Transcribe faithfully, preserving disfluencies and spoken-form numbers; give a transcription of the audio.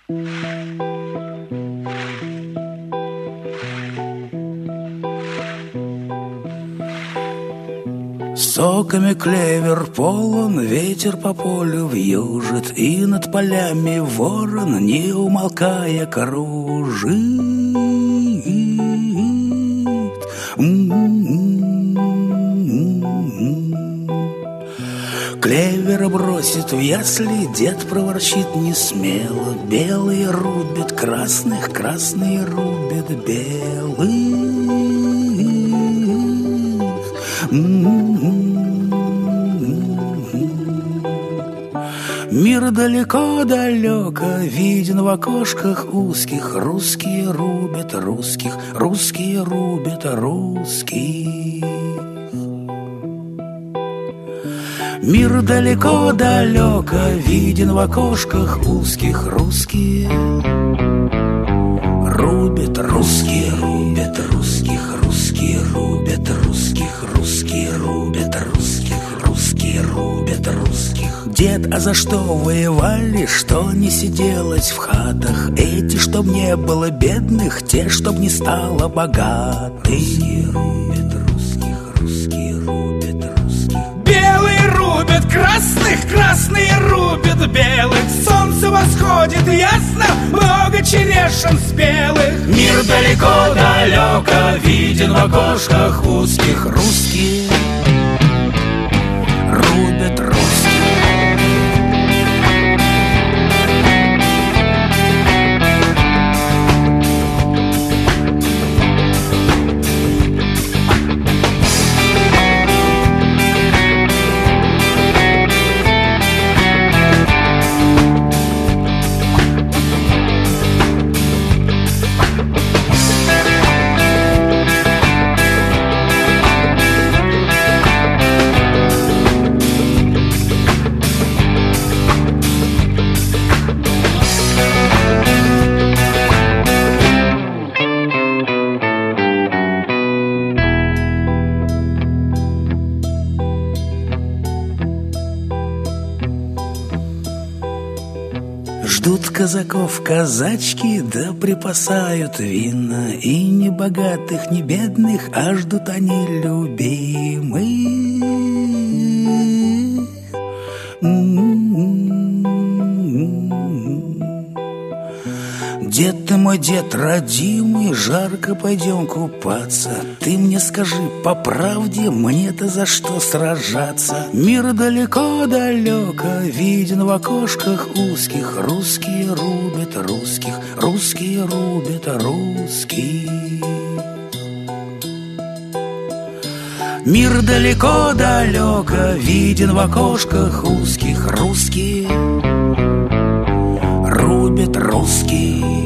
Соками клевер полон, ветер по полю вьюжит, и над полями ворон, не умолкая, кружит. Клевера бросит в ясли, дед проворчит несмело: белые рубят красных, красные рубят белых. Мир далеко-далеко виден в окошках узких. Русские рубят русских, русские рубят русских. Мир далеко-далеко виден в окошках узких. Русские рубят русские, рубят русских, русские рубят русских, русские рубят русских, русские рубят русских. Дед, а за что воевали, что не сиделось в хатах? Эти, чтоб не было бедных, те, чтоб не стало богатых. Русские рубят русских, русские рубят русских. Белые рубят красных, красные рубят белых. Солнце восходит ясно, много черешин спелых. Мир далеко-далеко виден в окошках узких. Русские рубят русских. Ждут казаков казачки, да припасают вина. И ни богатых, ни бедных, а ждут они любимых. Дед ты мой, дед родимый, жарко пойдем купаться. Ты мне скажи по правде, мне-то за что сражаться? Мир далеко-далеко виден в окошках узких. Русские рубят русских, русские рубят русских. Мир далеко-далеко виден в окошках узких. Русские рубят русские.